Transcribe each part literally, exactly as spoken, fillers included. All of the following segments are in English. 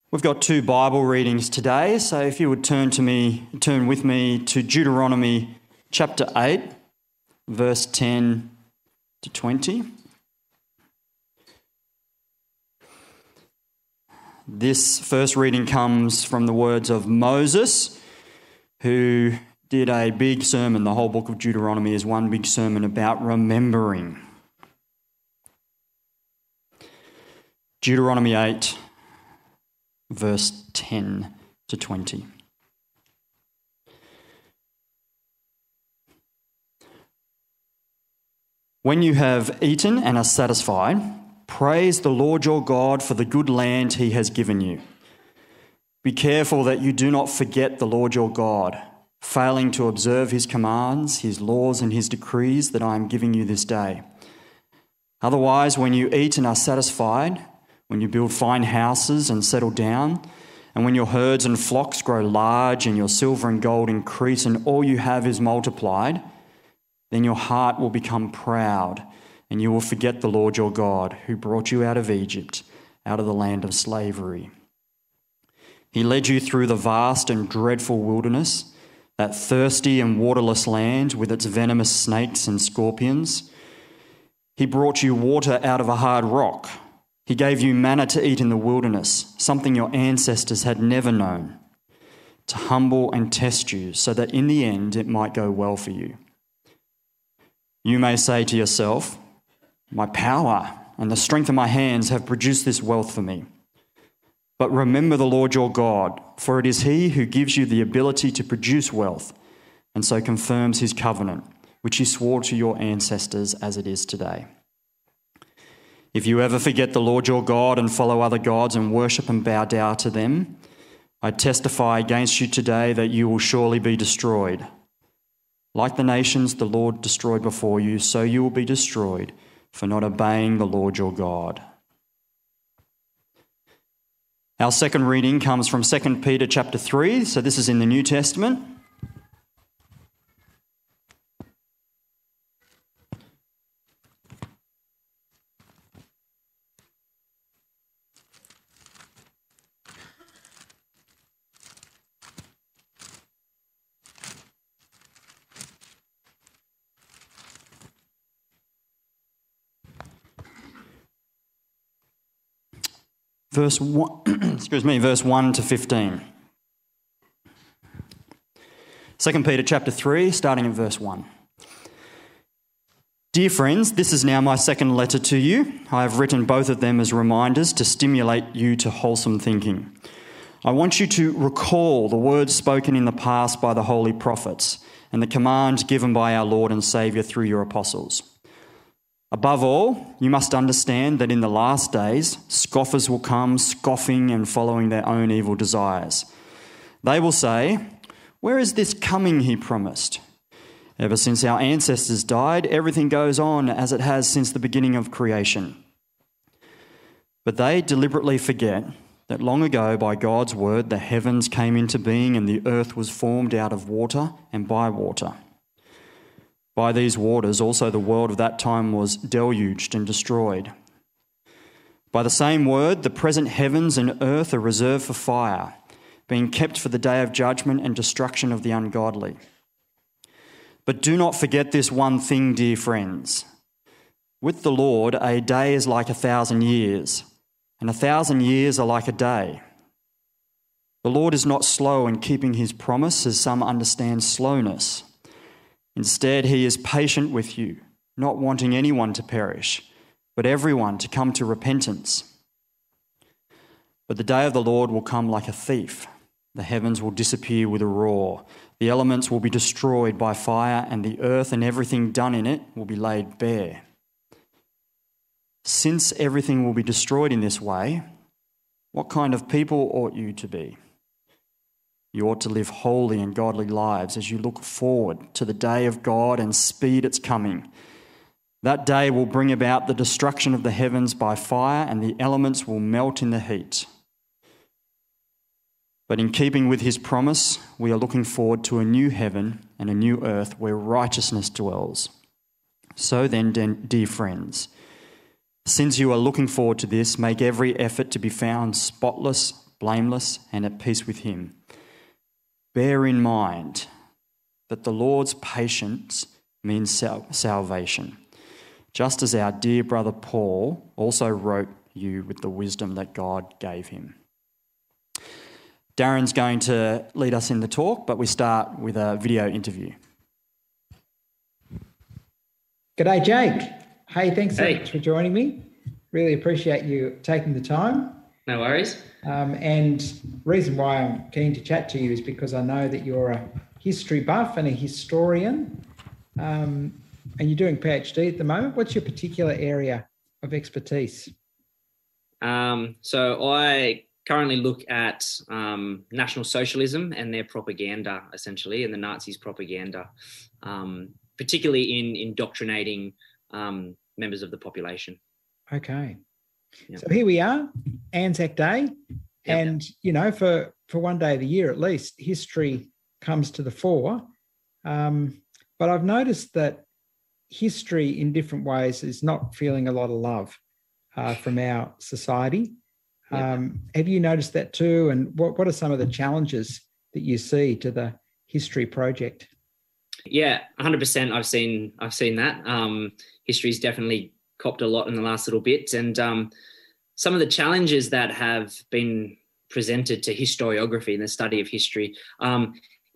We've got two Bible readings today, so if you would turn to me, turn with me to Deuteronomy chapter eight, verse ten to twenty. This first reading comes from the words of Moses, who did a big sermon. The whole book of Deuteronomy is one big sermon about remembering. Deuteronomy eight, verse ten to twenty. When you have eaten and are satisfied, praise the Lord your God for the good land he has given you. Be careful that you do not forget the Lord your God, failing to observe his commands, his laws and his decrees that I am giving you this day. Otherwise, when you eat and are satisfied, when you build fine houses and settle down, and when your herds and flocks grow large and your silver and gold increase and all you have is multiplied, then your heart will become proud and you will forget the Lord your God who brought you out of Egypt, out of the land of slavery. He led you through the vast and dreadful wilderness, that thirsty and waterless land with its venomous snakes and scorpions. He brought you water out of a hard rock. He gave you manna to eat in the wilderness, something your ancestors had never known, to humble and test you so that in the end it might go well for you. You may say to yourself, my power and the strength of my hands have produced this wealth for me. But remember the Lord your God, for it is he who gives you the ability to produce wealth and so confirms his covenant, which he swore to your ancestors as it is today. If you ever forget the Lord your God and follow other gods and worship and bow down to them, I testify against you today that you will surely be destroyed. Like the nations the Lord destroyed before you, so you will be destroyed for not obeying the Lord your God. Our second reading comes from Second Peter chapter three, so this is in the New Testament. Verse one, excuse me, verse one to fifteen. Second Peter chapter three, starting at verse one. Dear friends, this is now my second letter to you. I have written both of them as reminders to stimulate you to wholesome thinking. I want you to recall the words spoken in the past by the holy prophets and the command given by our Lord and Saviour through your apostles. Above all, you must understand that in the last days, scoffers will come, scoffing and following their own evil desires. They will say, where is this coming he promised? Ever since our ancestors died, everything goes on as it has since the beginning of creation. But they deliberately forget that long ago, by God's word, the heavens came into being and the earth was formed out of water and by water. By these waters also the world of that time was deluged and destroyed. By the same word, the present heavens and earth are reserved for fire, being kept for the day of judgment and destruction of the ungodly. But do not forget this one thing, dear friends. With the Lord, a day is like a thousand years, and a thousand years are like a day. The Lord is not slow in keeping his promise, as some understand slowness. Instead, he is patient with you, not wanting anyone to perish, but everyone to come to repentance. But the day of the Lord will come like a thief. The heavens will disappear with a roar. The elements will be destroyed by fire, and the earth and everything done in it will be laid bare. Since everything will be destroyed in this way, what kind of people ought you to be? You ought to live holy and godly lives as you look forward to the day of God and speed its coming. That day will bring about the destruction of the heavens by fire, and the elements will melt in the heat. But in keeping with his promise, we are looking forward to a new heaven and a new earth where righteousness dwells. So then, dear friends, since you are looking forward to this, make every effort to be found spotless, blameless and at peace with him. Bear in mind that the Lord's patience means sal- salvation, just as our dear brother Paul also wrote you with the wisdom that God gave him. Darren's going to lead us in the talk, but we start with a video interview. G'day, Jake. Hey, thanks so Hey. much for joining me. Really appreciate you taking the time. No worries. Um, and reason why I'm keen to chat to you is because I know that you're a history buff and a historian, um, and you're doing PhD at the moment. What's your particular area of expertise? Um, so I currently look at um, National Socialism and their propaganda, essentially, and the Nazis' propaganda, um, particularly in indoctrinating um, members of the population. Okay. Yep. So here we are, Anzac Day, Yep. and, you know, for, for one day of the year at least, history comes to the fore. Um, but I've noticed that history in different ways is not feeling a lot of love uh, from our society. Yep. Um, have you noticed that too? And what, what are some of the challenges that you see to the history project? Yeah, one hundred percent. I've seen I've seen that. Um, history's definitely copped a lot in the last little bit, and um, some of the challenges that have been presented to historiography and the study of history um,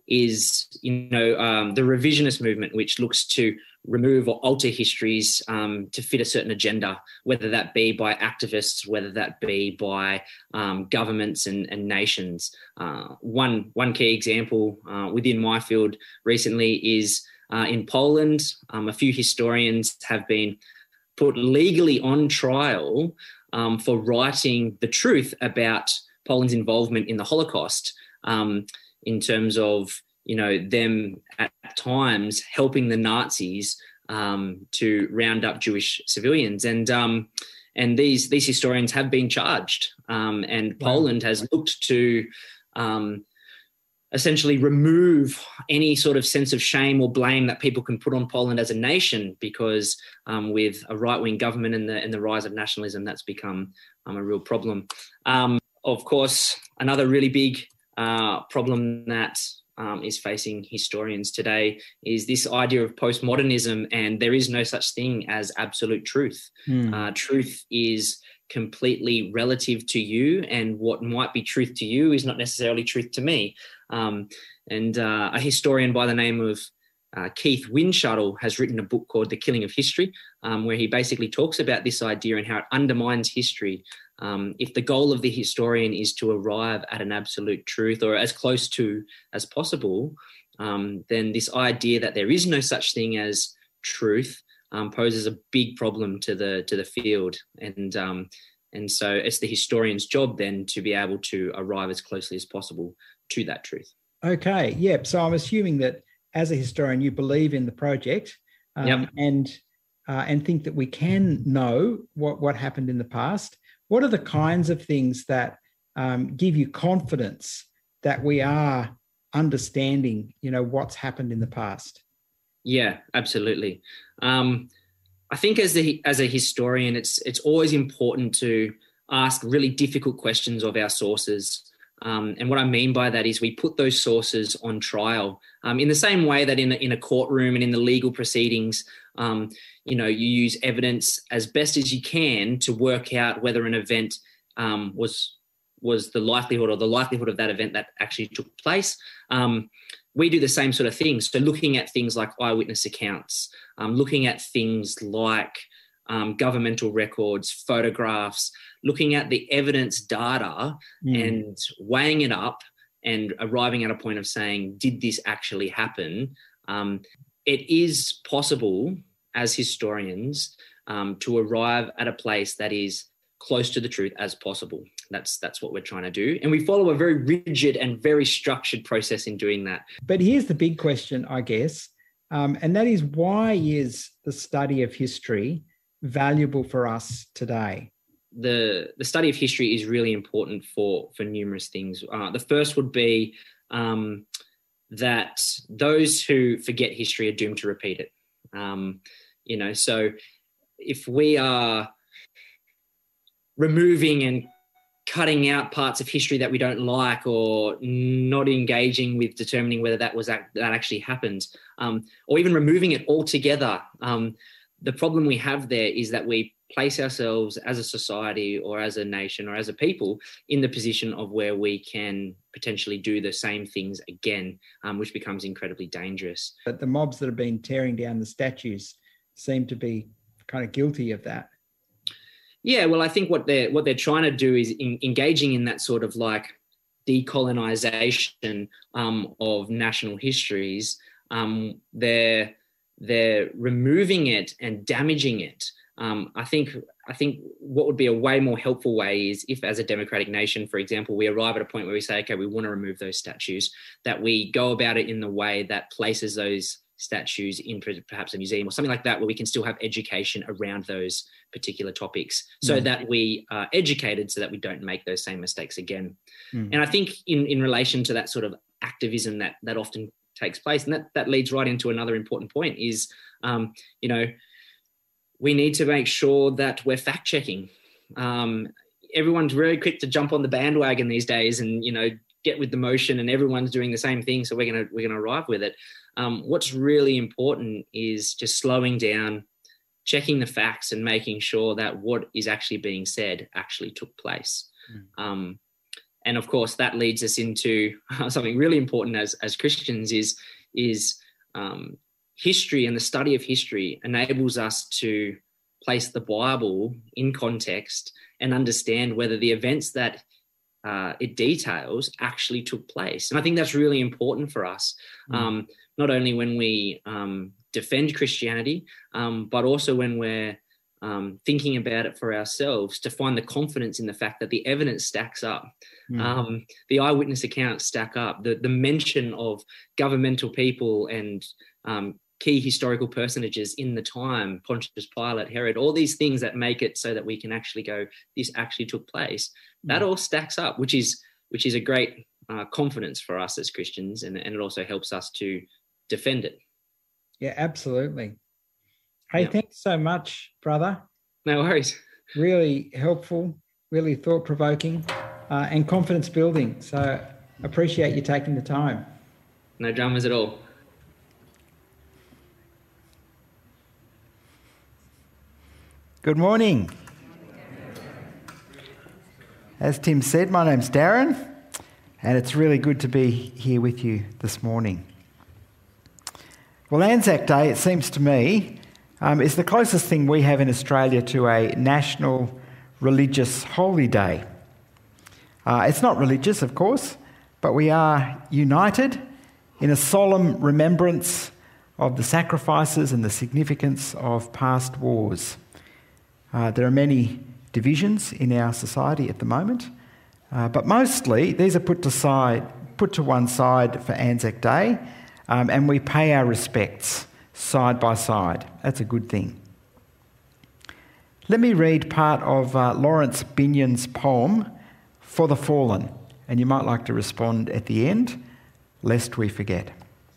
is, you know, um, the revisionist movement, which looks to remove or alter histories um, to fit a certain agenda, whether that be by activists, whether that be by um, governments and, and nations. Uh, one one key example uh, within my field recently is uh, in Poland. Um, a few historians have been put legally on trial um, for writing the truth about Poland's involvement in the Holocaust, um, in terms of, you know, them at times helping the Nazis um, to round up Jewish civilians. And um, and these these historians have been charged. Um, and Wow. Poland has looked to um, essentially remove any sort of sense of shame or blame that people can put on Poland as a nation, because um, with a right-wing government and the, and the rise of nationalism, that's become um, a real problem. Um, of course, another really big uh, problem that um, is facing historians today is this idea of postmodernism, and there is no such thing as absolute truth. Mm. Uh, truth is completely relative to you, and what might be truth to you is not necessarily truth to me. Um, and uh, a historian by the name of uh, Keith Windschuttle has written a book called The Killing of History, um, where he basically talks about this idea and how it undermines history. Um, if the goal of the historian is to arrive at an absolute truth, or as close to as possible, um, then this idea that there is no such thing as truth um, poses a big problem to the to the field. And um, and so it's the historian's job then to be able to arrive as closely as possible to that truth. Okay, yep. So I'm assuming that as a historian, you believe in the project um, Yep. and uh, and think that we can know what, what happened in the past. What are the kinds of things that um, give you confidence that we are understanding, you know, what's happened in the past? Yeah, absolutely. Um, I think as a as a historian, it's it's always important to ask really difficult questions of our sources. Um, and what I mean by that is we put those sources on trial um, in the same way that in a, in a courtroom and in the legal proceedings, um, you know, you use evidence as best as you can to work out whether an event um, was was the likelihood or the likelihood of that event that actually took place. Um, we do the same sort of things. So looking at things like eyewitness accounts, um, looking at things like um, governmental records, photographs, looking at the evidence data Mm. and weighing it up and arriving at a point of saying, did this actually happen? Um, it is possible as historians um, to arrive at a place that is close to the truth as possible. That's that's what we're trying to do. And we follow a very rigid and very structured process in doing that. But here's the big question, I guess, um, and that is, why is the study of history valuable for us today? The, the study of history is really important for, for numerous things. Uh, the first would be um, that those who forget history are doomed to repeat it. Um, you know, so if we are removing and cutting out parts of history that we don't like, or not engaging with determining whether that was that actually happened, um, or even removing it altogether. Um, the problem we have there is that we place ourselves as a society or as a nation or as a people in the position of where we can potentially do the same things again, um, which becomes incredibly dangerous. But the mobs that have been tearing down the statues seem to be kind of guilty of that. Yeah, well, I think what they're what they're trying to do is in, engaging in that sort of like decolonization um, of national histories. Um, they're they're removing it and damaging it. Um, I think I think what would be a way more helpful way is if, as a democratic nation, for example, we arrive at a point where we say, okay, we want to remove those statues, that we go about it in the way that places those statues in perhaps a museum or something like that, where we can still have education around those particular topics, so mm. that we are educated so that we don't make those same mistakes again. Mm. And I think in, in relation to that sort of activism that that often takes place, and that, that leads right into another important point is, um, you know, we need to make sure that we're fact checking. Um, everyone's very quick to jump on the bandwagon these days and, you know, get with the motion, and everyone's doing the same thing, so we're going to we're going to arrive with it. Um, what's really important is just slowing down, checking the facts, and making sure that what is actually being said actually took place. Mm. Um, and of course, that leads us into something really important as as Christians is is um, history, and the study of history enables us to place the Bible in context and understand whether the events that uh, it details actually took place. And I think that's really important for us, mm. um, not only when we um, defend Christianity, um, but also when we're um, thinking about it for ourselves, to find the confidence in the fact that the evidence stacks up. Mm. Um, the eyewitness accounts stack up. The, the mention of governmental people and um, key historical personages in the time, Pontius Pilate, Herod, all these things that make it so that we can actually go, this actually took place. Mm. That all stacks up, which is which is a great uh, confidence for us as Christians, and, and it also helps us to defend it. Yeah, absolutely. Hey, yeah. Thanks so much, brother. No worries. Really helpful, really thought-provoking, uh, and confidence building. So appreciate you taking the time. No dramas at all. Good morning. As Tim said, my name's Darren, and it's really good to be here with you this morning. Well, Anzac Day, it seems to me, um, is the closest thing we have in Australia to a national religious holy day. Uh, it's not religious, of course, but we are united in a solemn remembrance of the sacrifices and the significance of past wars. Uh, there are many divisions in our society at the moment, uh, but mostly these are put to side, put to one side for Anzac Day, um, and we pay our respects side by side. That's a good thing. Let me read part of uh, Lawrence Binyon's poem, For the Fallen, and you might like to respond at the end, lest we forget.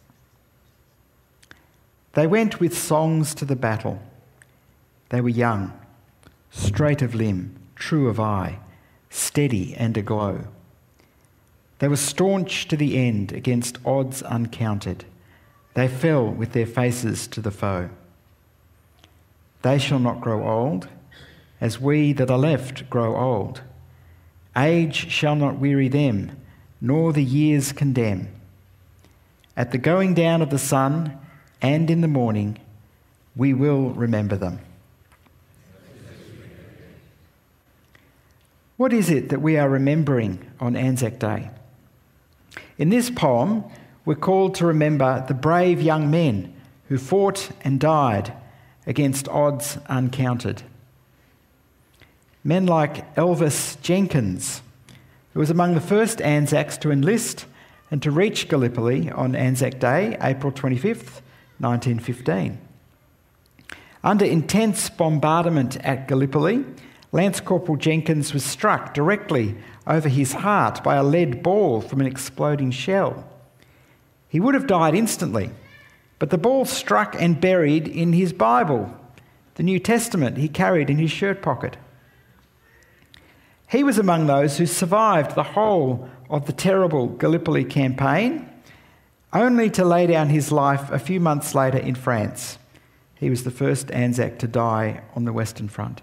They went with songs to the battle. They were young, straight of limb, true of eye, steady and aglow. They were staunch to the end against odds uncounted. They fell with their faces to the foe. They shall not grow old, as we that are left grow old. Age shall not weary them, nor the years condemn. At the going down of the sun and in the morning, we will remember them. What is it that we are remembering on Anzac Day? In this poem, we're called to remember the brave young men who fought and died against odds uncounted. Men like Elvis Jenkins, who was among the first Anzacs to enlist and to reach Gallipoli on Anzac Day, April twenty-fifth, nineteen fifteen. Under intense bombardment at Gallipoli, Lance Corporal Jenkins was struck directly over his heart by a lead ball from an exploding shell. He would have died instantly, but the ball struck and buried in his Bible, the New Testament he carried in his shirt pocket. He was among those who survived the whole of the terrible Gallipoli campaign, only to lay down his life a few months later in France. He was the first Anzac to die on the Western Front.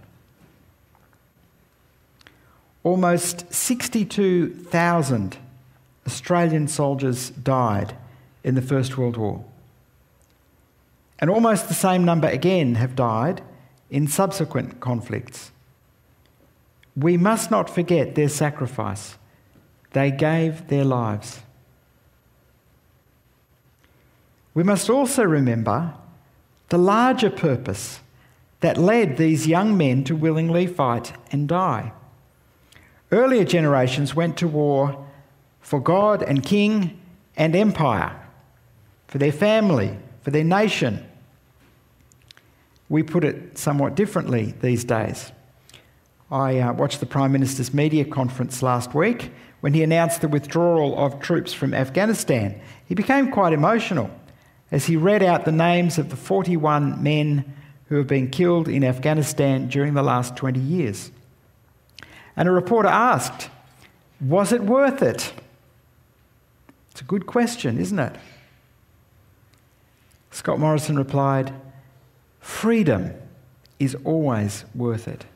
Almost sixty-two thousand Australian soldiers died in the First World War. And almost the same number again have died in subsequent conflicts. We must not forget their sacrifice. They gave their lives. We must also remember the larger purpose that led these young men to willingly fight and die. Earlier generations went to war for God and king and empire, for their family, for their nation. We put it somewhat differently these days. I uh, watched the Prime Minister's media conference last week when he announced the withdrawal of troops from Afghanistan. He became quite emotional as he read out the names of the forty-one men who have been killed in Afghanistan during the last twenty years. And a reporter asked, was it worth it? It's a good question, isn't it? Scott Morrison replied, freedom is always worth it.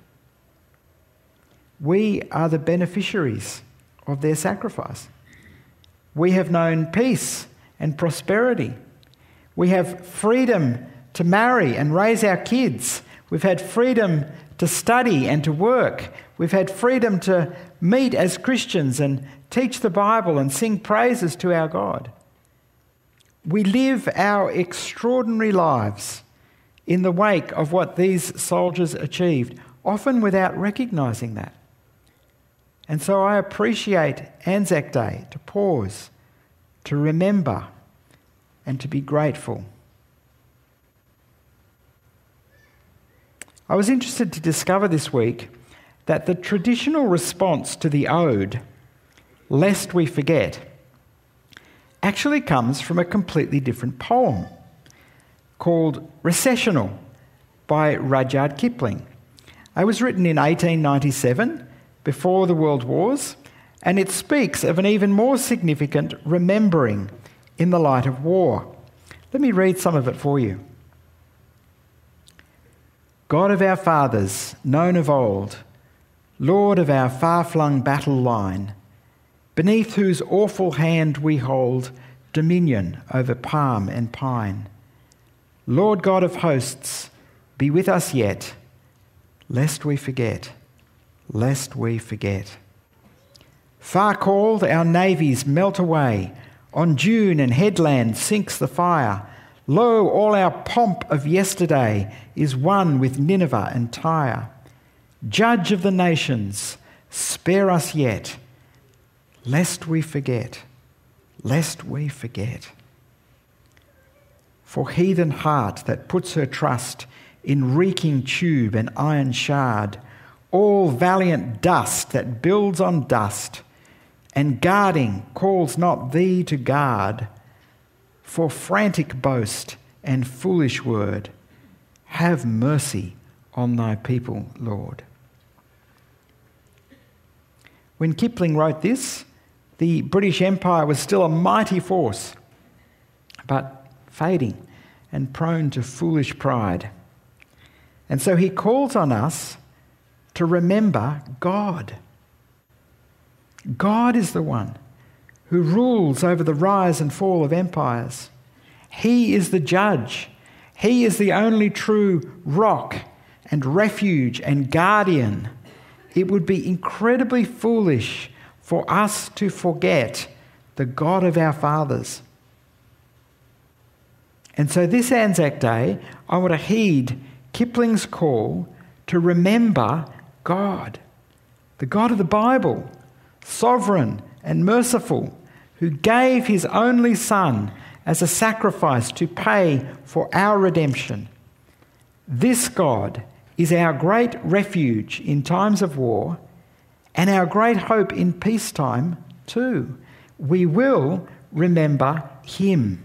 We are the beneficiaries of their sacrifice. We have known peace and prosperity. We have freedom to marry and raise our kids. We've had freedom to study and to work. We've had freedom to meet as Christians and teach the Bible and sing praises to our God. We live our extraordinary lives in the wake of what these soldiers achieved, often without recognising that. And so I appreciate Anzac Day to pause, to remember, and to be grateful. I was interested to discover this week that the traditional response to the ode, Lest We Forget, actually comes from a completely different poem called Recessional by Rudyard Kipling. It was written in eighteen ninety-seven, before the World Wars, and it speaks of an even more significant remembering in the light of war. Let me read some of it for you. God of our fathers, known of old, Lord of our far-flung battle line, beneath whose awful hand we hold dominion over palm and pine. Lord God of hosts, be with us yet, lest we forget, lest we forget. Far called, our navies melt away, on dune and headland sinks the fire. Lo, all our pomp of yesterday is one with Nineveh and Tyre. Judge of the nations, spare us yet, lest we forget, lest we forget. For heathen heart that puts her trust in reeking tube and iron shard, all valiant dust that builds on dust, and guarding calls not thee to guard, for frantic boast and foolish word, have mercy on thy people, Lord. When Kipling wrote this, the British Empire was still a mighty force, but fading and prone to foolish pride. And so he calls on us to remember God. God is the one who rules over the rise and fall of empires. He is the judge. He is the only true rock and refuge and guardian. It would be incredibly foolish for us to forget the God of our fathers. And so this Anzac Day, I want to heed Kipling's call to remember God, the God of the Bible, sovereign and merciful, who gave his only Son as a sacrifice to pay for our redemption. This God is our great refuge in times of war and our great hope in peacetime too. We will remember him.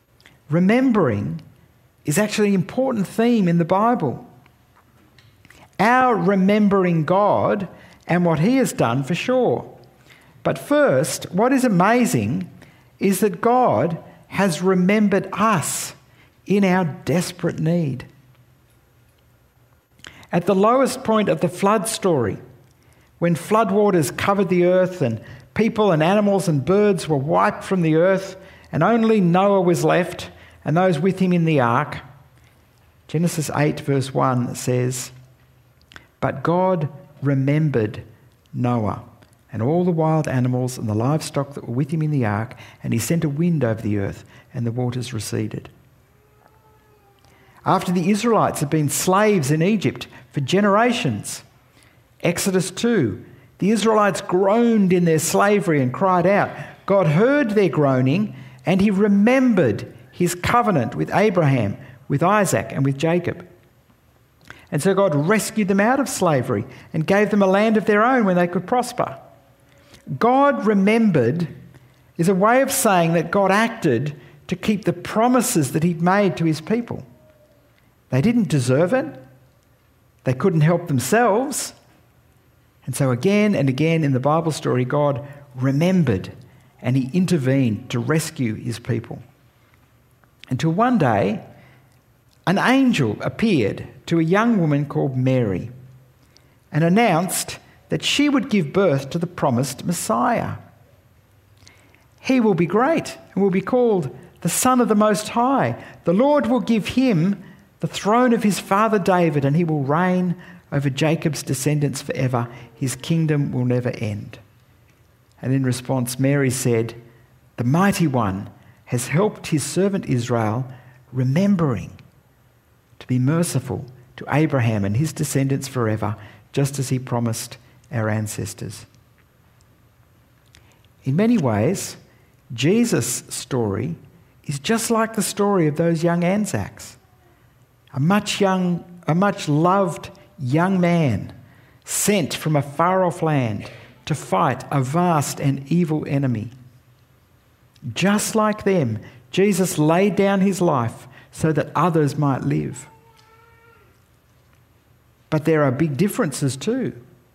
Remembering is actually an important theme in the Bible. our remembering God and what he has done for sure. But first, what is amazing is that God has remembered us in our desperate need. At the lowest point of the flood story, when floodwaters covered the earth and people and animals and birds were wiped from the earth and only Noah was left and those with him in the ark, Genesis eight verse one says, "But God remembered Noah and all the wild animals and the livestock that were with him in the ark, and he sent a wind over the earth and the waters receded." After the Israelites had been slaves in Egypt for generations, Exodus two, the Israelites groaned in their slavery and cried out. God heard their groaning and he remembered his covenant with Abraham, with Isaac and with Jacob. And so God rescued them out of slavery and gave them a land of their own when they could prosper. God remembered is a way of saying that God acted to keep the promises that he'd made to his people. They didn't deserve it. They couldn't help themselves. And so again and again in the Bible story, God remembered and he intervened to rescue his people. Until one day, an angel appeared to a young woman called Mary and announced that she would give birth to the promised Messiah. He will be great and will be called the Son of the Most High. The Lord will give him the throne of his father David, and he will reign over Jacob's descendants forever. His kingdom will never end. And in response, Mary said, "The Mighty One has helped his servant Israel, remembering to be merciful to Abraham and his descendants forever, just as he promised our ancestors." In many ways, Jesus' story is just like the story of those young Anzacs. A much young, a much loved young man sent from a far-off land to fight a vast and evil enemy. Just like them, Jesus laid down his life so that others might live. But there are big differences too.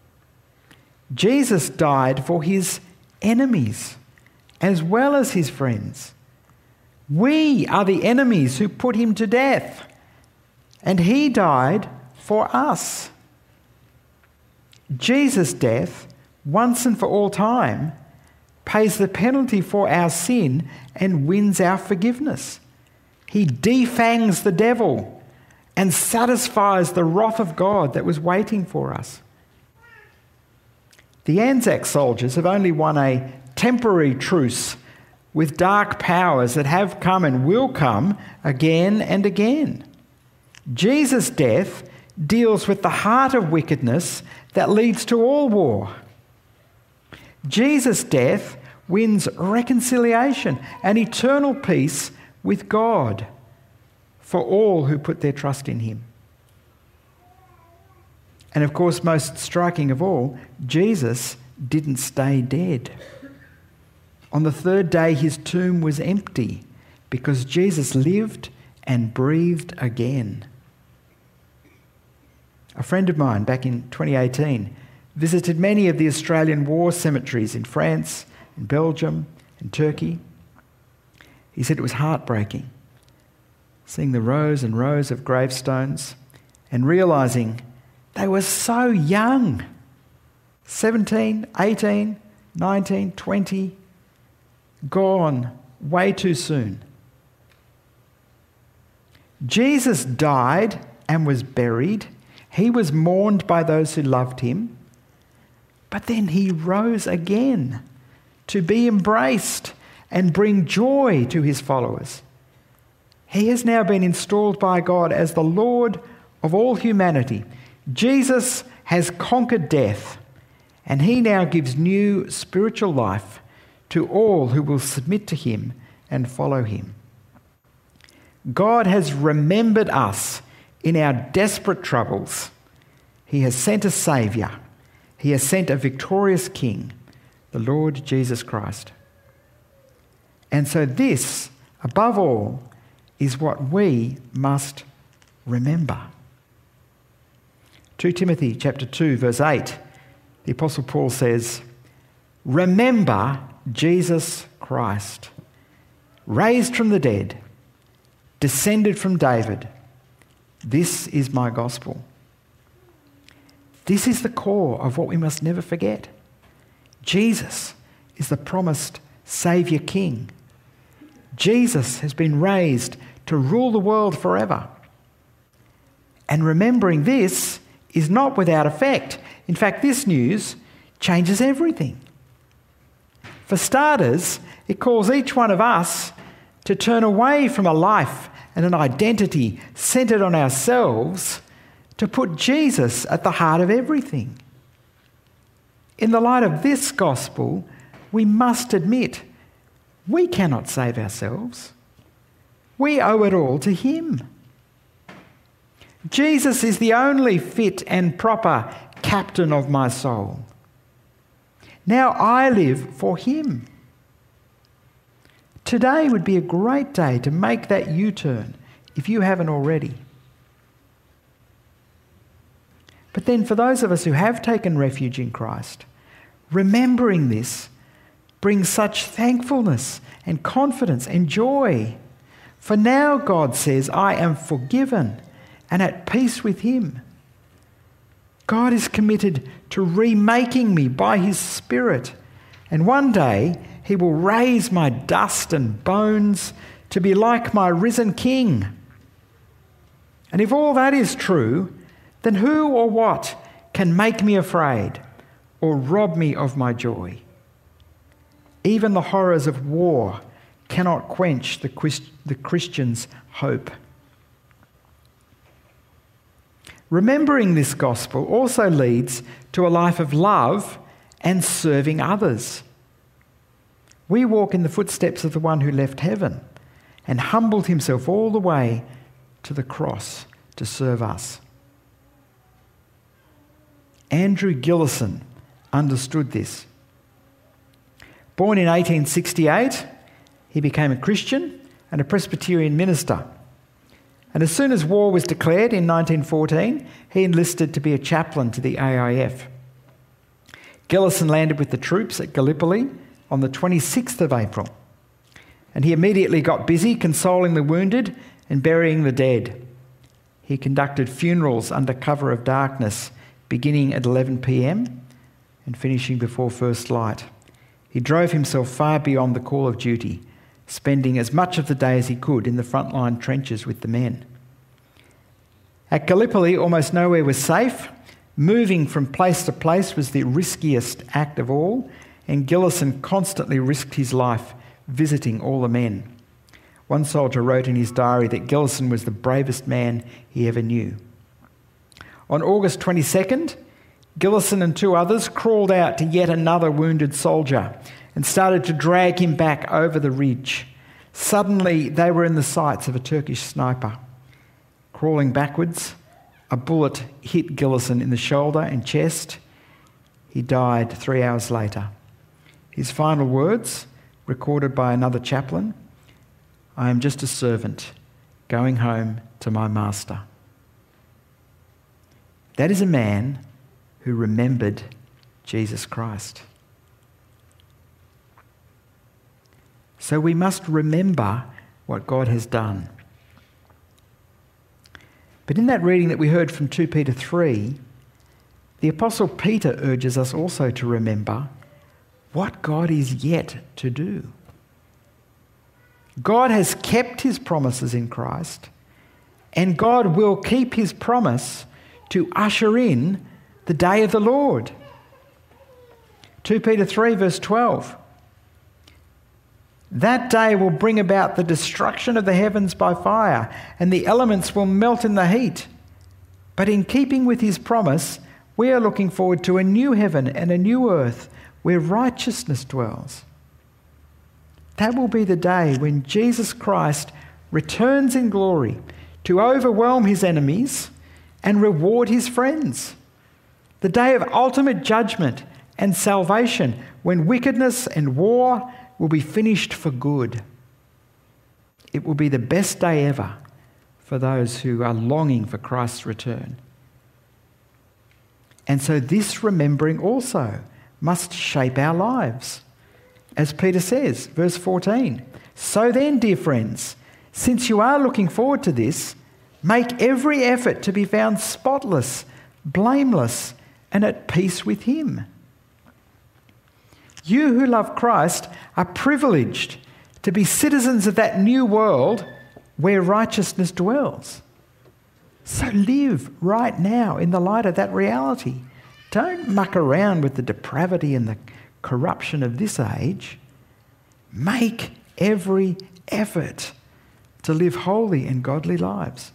Jesus died for his enemies as well as his friends. We are the enemies who put him to death, and he died for us. Jesus' death, once and for all time, pays the penalty for our sin and wins our forgiveness. He defangs the devil and satisfies the wrath of God that was waiting for us. The Anzac soldiers have only won a temporary truce with dark powers that have come and will come again and again. Jesus' death deals with the heart of wickedness that leads to all war. Jesus' death wins reconciliation and eternal peace with God for all who put their trust in him. And of course, most striking of all, Jesus didn't stay dead. On the third day, his tomb was empty because Jesus lived and breathed again. A friend of mine back in twenty eighteen visited many of the Australian war cemeteries in France, in Belgium, and Turkey. He said it was heartbreaking, seeing the rows and rows of gravestones and realising they were so young, seventeen, eighteen, nineteen, twenty, gone way too soon. Jesus died and was buried. He was mourned by those who loved him. But then he rose again to be embraced and bring joy to his followers. He has now been installed by God as the Lord of all humanity. Jesus has conquered death, and he now gives new spiritual life to all who will submit to him and follow him. God has remembered us in our desperate troubles. He has sent a Saviour. He has sent a victorious King, the Lord Jesus Christ. And so this, above all, is what we must remember. Second Timothy chapter two, verse eight, the Apostle Paul says, "Remember Jesus Christ, raised from the dead, descended from David. This is my gospel." This is the core of what we must never forget. Jesus is the promised Saviour King. Jesus has been raised to rule the world forever. And remembering this is not without effect. In fact, this news changes everything. For starters, it calls each one of us to turn away from a life and an identity centred on ourselves to put Jesus at the heart of everything. In the light of this gospel, we must admit we cannot save ourselves. We owe it all to him. Jesus is the only fit and proper captain of my soul. Now I live for him. Today would be a great day to make that U-turn if you haven't already. But then for those of us who have taken refuge in Christ, remembering this brings such thankfulness and confidence and joy. For now God says, I am forgiven and at peace with him. God is committed to remaking me by his Spirit, and one day he will raise my dust and bones to be like my risen King. And if all that is true, then who or what can make me afraid or rob me of my joy? Even the horrors of war cannot quench the, Christ- the Christian's hope. Remembering this gospel also leads to a life of love and serving others. We walk in the footsteps of the one who left heaven and humbled himself all the way to the cross to serve us. Andrew Gillison understood this. Born in eighteen sixty-eight, he became a Christian and a Presbyterian minister. And as soon as war was declared in nineteen fourteen, he enlisted to be a chaplain to the A I F. Gillison landed with the troops at Gallipoli on the twenty-sixth of April, and he immediately got busy consoling the wounded and burying the dead. He conducted funerals under cover of darkness, beginning at eleven p.m. and finishing before first light. He drove himself far beyond the call of duty, spending as much of the day as he could in the frontline trenches with the men. At Gallipoli, almost nowhere was safe. Moving from place to place was the riskiest act of all, and Gillison constantly risked his life visiting all the men. One soldier wrote in his diary that Gillison was the bravest man he ever knew. On August twenty-second, Gillison and two others crawled out to yet another wounded soldier and started to drag him back over the ridge. Suddenly, they were in the sights of a Turkish sniper. Crawling backwards, a bullet hit Gillison in the shoulder and chest. He died three hours later. His final words, recorded by another chaplain, "I am just a servant going home to my master." That is a man who remembered Jesus Christ. So we must remember what God has done. But in that reading that we heard from Second Peter three, the Apostle Peter urges us also to remember what God is yet to do. God has kept his promises in Christ, and God will keep his promise to usher in the day of the Lord. Second Peter three verse twelve. That day will bring about the destruction of the heavens by fire, and the elements will melt in the heat. But in keeping with his promise, we are looking forward to a new heaven and a new earth where righteousness dwells. That will be the day when Jesus Christ returns in glory to overwhelm his enemies and reward his friends. The day of ultimate judgment and salvation, when wickedness and war will be finished for good. It will be the best day ever for those who are longing for Christ's return. And so this remembering also must shape our lives. As Peter says, verse fourteen, so then, dear friends, since you are looking forward to this, make every effort to be found spotless, blameless, and at peace with him. You who love Christ are privileged to be citizens of that new world where righteousness dwells. So live right now in the light of that reality. Don't muck around with the depravity and the corruption of this age. Make every effort to live holy and godly lives.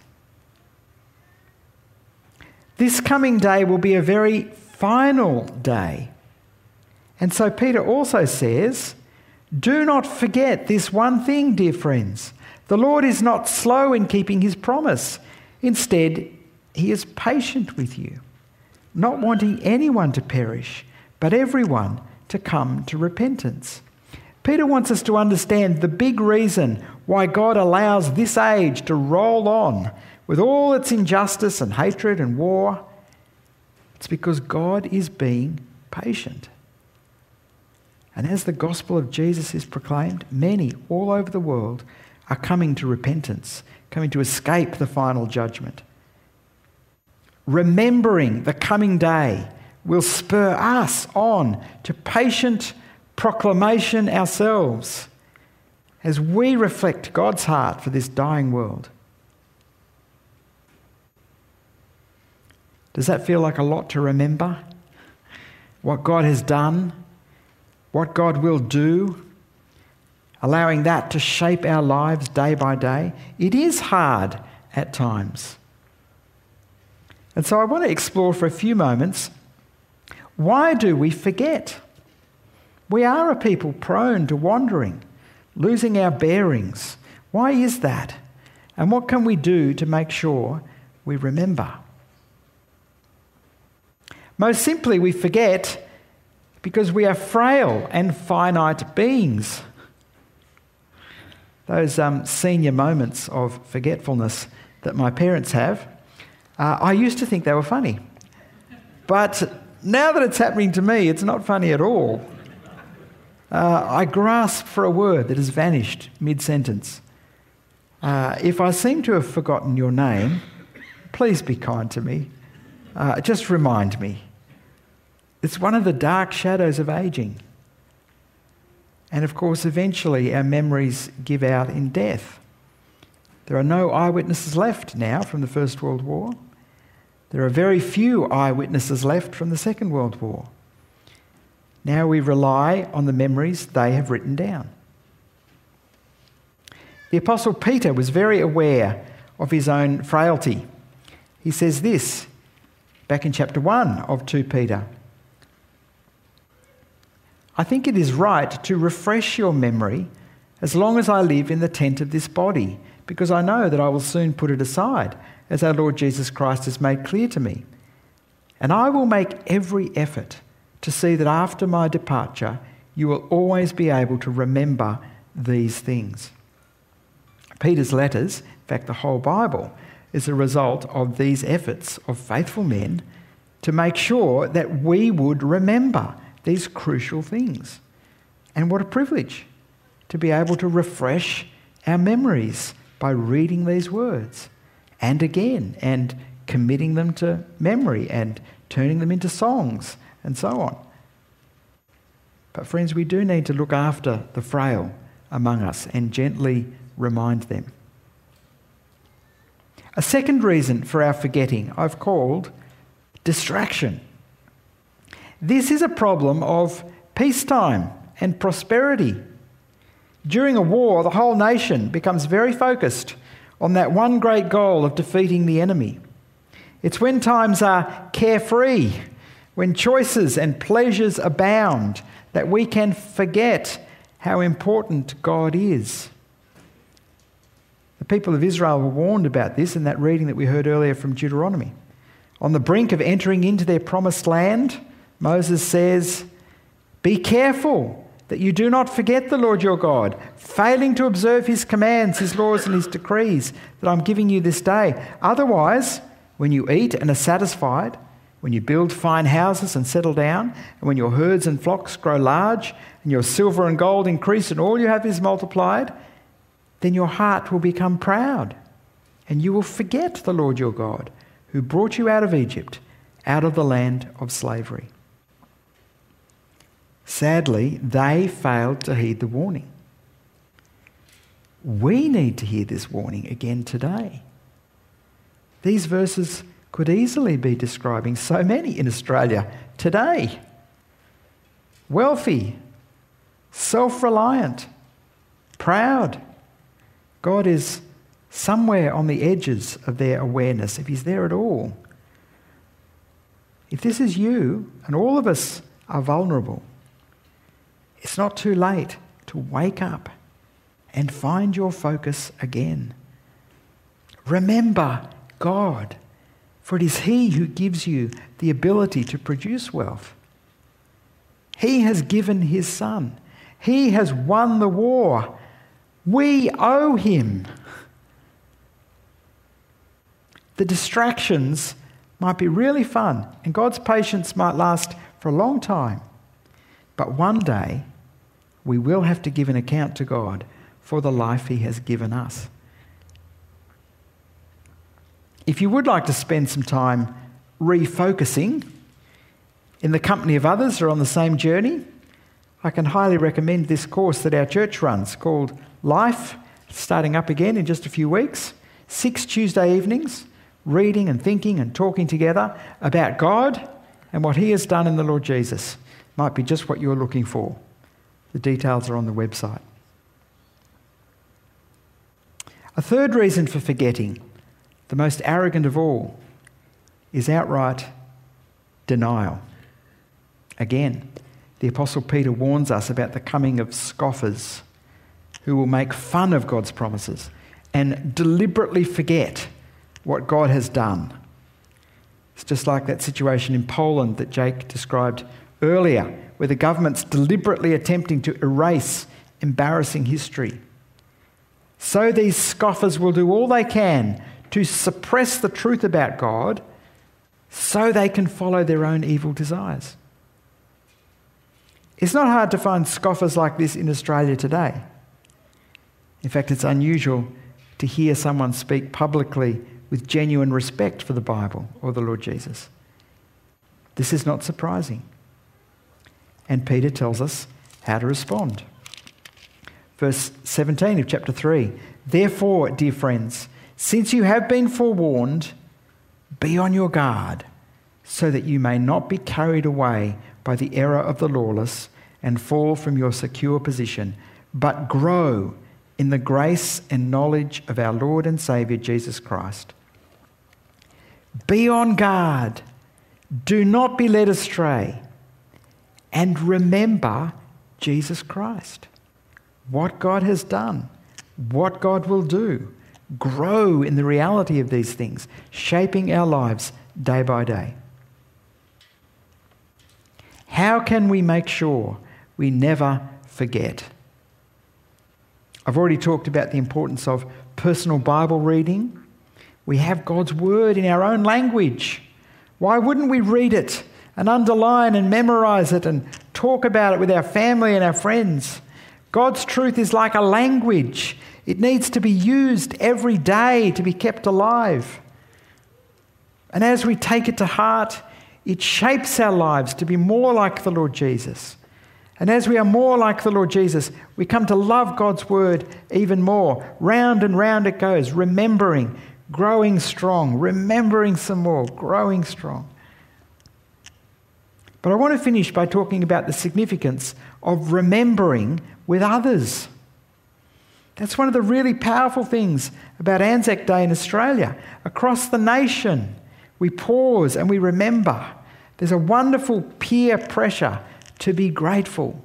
This coming day will be a very final day. And so Peter also says, do not forget this one thing, dear friends. The Lord is not slow in keeping his promise. Instead, he is patient with you, not wanting anyone to perish, but everyone to come to repentance. Peter wants us to understand the big reason why God allows this age to roll on with all its injustice and hatred and war. It's because God is being patient. And as the gospel of Jesus is proclaimed, many all over the world are coming to repentance, coming to escape the final judgment. Remembering the coming day will spur us on to patient proclamation ourselves as we reflect God's heart for this dying world. Does that feel like a lot to remember? What God has done, what God will do, allowing that to shape our lives day by day? It is hard at times. And so I want to explore for a few moments, why do we forget? We are a people prone to wandering, losing our bearings. Why is that? And what can we do to make sure we remember? Most simply, we forget because we are frail and finite beings. Those um, senior moments of forgetfulness that my parents have, uh, I used to think they were funny. But now that it's happening to me, it's not funny at all. Uh, I grasp for a word that has vanished mid-sentence. Uh, if I seem to have forgotten your name, please be kind to me. Uh, just remind me. It's one of the dark shadows of ageing. And of course, eventually our memories give out in death. There are no eyewitnesses left now from the First World War. There are very few eyewitnesses left from the Second World War. Now we rely on the memories they have written down. The Apostle Peter was very aware of his own frailty. He says this back in chapter one of Second Peter. I think it is right to refresh your memory as long as I live in the tent of this body, because I know that I will soon put it aside, as our Lord Jesus Christ has made clear to me. And I will make every effort to see that after my departure, you will always be able to remember these things. Peter's letters, in fact the whole Bible, is a result of these efforts of faithful men to make sure that we would remember these crucial things. And what a privilege to be able to refresh our memories by reading these words and again and committing them to memory and turning them into songs and so on. But friends, we do need to look after the frail among us and gently remind them. A second reason for our forgetting I've called distraction. This is a problem of peacetime and prosperity. During a war, the whole nation becomes very focused on that one great goal of defeating the enemy. It's when times are carefree, when choices and pleasures abound, that we can forget how important God is. The people of Israel were warned about this in that reading that we heard earlier from Deuteronomy. On the brink of entering into their promised land, Moses says, be careful that you do not forget the Lord your God, failing to observe his commands, his laws and his decrees that I'm giving you this day. Otherwise, when you eat and are satisfied, when you build fine houses and settle down, and when your herds and flocks grow large, and your silver and gold increase, and all you have is multiplied, then your heart will become proud, and you will forget the Lord your God, who brought you out of Egypt, out of the land of slavery. Sadly, they failed to heed the warning. We need to hear this warning again today. These verses could easily be describing so many in Australia today. Wealthy, self-reliant, proud. God is somewhere on the edges of their awareness, if he's there at all. If this is you, and all of us are vulnerable, it's not too late to wake up and find your focus again. Remember God, for it is he who gives you the ability to produce wealth. He has given his Son. He has won the war. We owe him. The distractions might be really fun, and God's patience might last for a long time. But one day, we will have to give an account to God for the life he has given us. If you would like to spend some time refocusing in the company of others who are on the same journey, I can highly recommend this course that our church runs called Life, starting up again in just a few weeks. Six Tuesday evenings, reading and thinking and talking together about God and what he has done in the Lord Jesus. Might be just what you're looking for. The details are on the website. A third reason for forgetting, the most arrogant of all, is outright denial. Again, the Apostle Peter warns us about the coming of scoffers who will make fun of God's promises and deliberately forget what God has done. It's just like that situation in Poland that Jake described earlier, where the government's deliberately attempting to erase embarrassing history. So these scoffers will do all they can to suppress the truth about God so they can follow their own evil desires. It's not hard to find scoffers like this in Australia today. In fact, it's unusual to hear someone speak publicly with genuine respect for the Bible or the Lord Jesus. This is not surprising. And Peter tells us how to respond. Verse seventeen of chapter three. Therefore, dear friends, since you have been forewarned, be on your guard, so that you may not be carried away by the error of the lawless and fall from your secure position, but grow in the grace and knowledge of our Lord and Saviour Jesus Christ. Be on guard. Do not be led astray. And remember Jesus Christ, what God has done, what God will do. Grow in the reality of these things, shaping our lives day by day. How can we make sure we never forget? I've already talked about the importance of personal Bible reading. We have God's word in our own language. Why wouldn't we read it and underline and memorize it and talk about it with our family and our friends? God's truth is like a language. It needs to be used every day to be kept alive. And as we take it to heart, it shapes our lives to be more like the Lord Jesus. And as we are more like the Lord Jesus, we come to love God's word even more. Round and round it goes, remembering, growing strong, remembering some more, growing strong. But I want to finish by talking about the significance of remembering with others. That's one of the really powerful things about Anzac Day in Australia. Across the nation, we pause and we remember. There's a wonderful peer pressure to be grateful.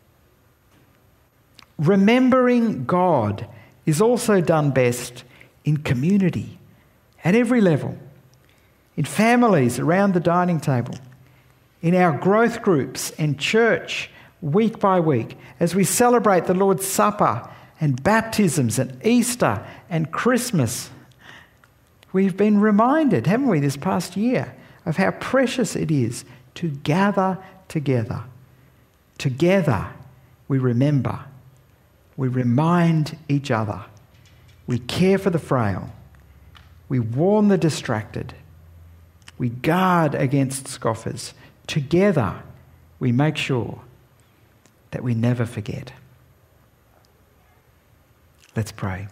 Remembering God is also done best in community, at every level, in families around the dining table, in our growth groups and church week by week, as we celebrate the Lord's Supper and baptisms and Easter and Christmas. We've been reminded, haven't we, this past year, of how precious it is to gather together. Together we remember, we remind each other, we care for the frail, we warn the distracted, we guard against scoffers. Together we make sure that we never forget. Let's pray.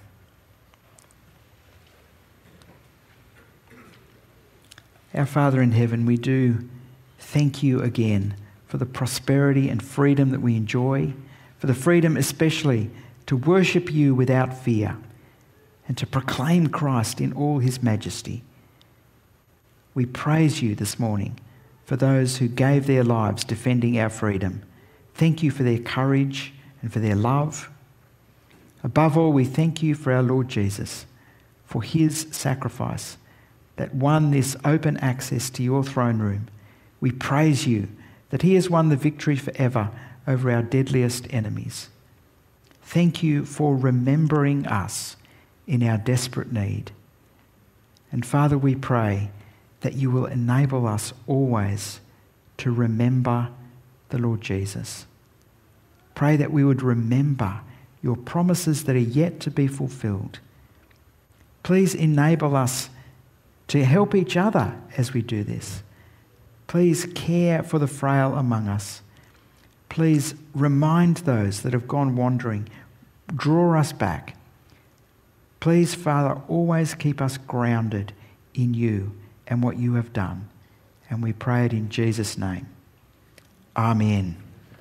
Our Father in heaven, we do thank you again for the prosperity and freedom that we enjoy, for the freedom especially to worship you without fear and to proclaim Christ in all his majesty. We praise you this morning for those who gave their lives defending our freedom. Thank you for their courage and for their love. Above all, we thank you for our Lord Jesus, for his sacrifice that won this open access to your throne room. We praise you that he has won the victory forever over our deadliest enemies. Thank you for remembering us in our desperate need. And Father, we pray that you will enable us always to remember the Lord Jesus. Pray that we would remember your promises that are yet to be fulfilled. Please enable us to help each other as we do this. Please care for the frail among us. Please remind those that have gone wandering. Draw us back. Please, Father, always keep us grounded in you and what you have done. And we pray it in Jesus' name. Amen.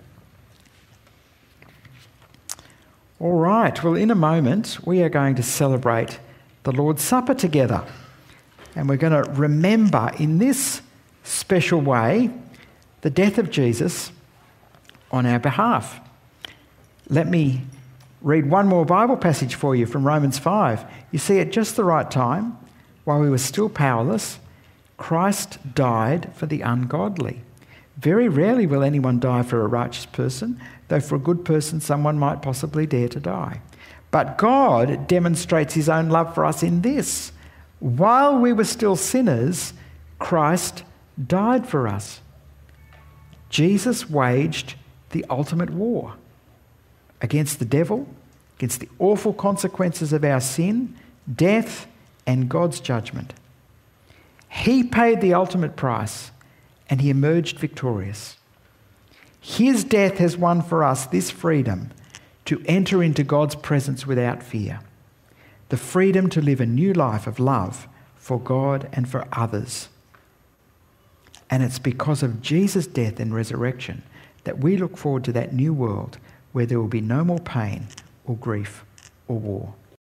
All right, well, in a moment, we are going to celebrate the Lord's Supper together. And we're going to remember in this special way the death of Jesus on our behalf. Let me read one more Bible passage for you from Romans five. You see, at just the right time, while we were still powerless, Christ died for the ungodly. Very rarely will anyone die for a righteous person, though for a good person someone might possibly dare to die. But God demonstrates his own love for us in this: while we were still sinners, Christ died for us. Jesus waged the ultimate war against the devil, against the awful consequences of our sin, death, and God's judgment. He paid the ultimate price and he emerged victorious. His death has won for us this freedom to enter into God's presence without fear, the freedom to live a new life of love for God and for others. And it's because of Jesus' death and resurrection that we look forward to that new world where there will be no more pain or grief or war.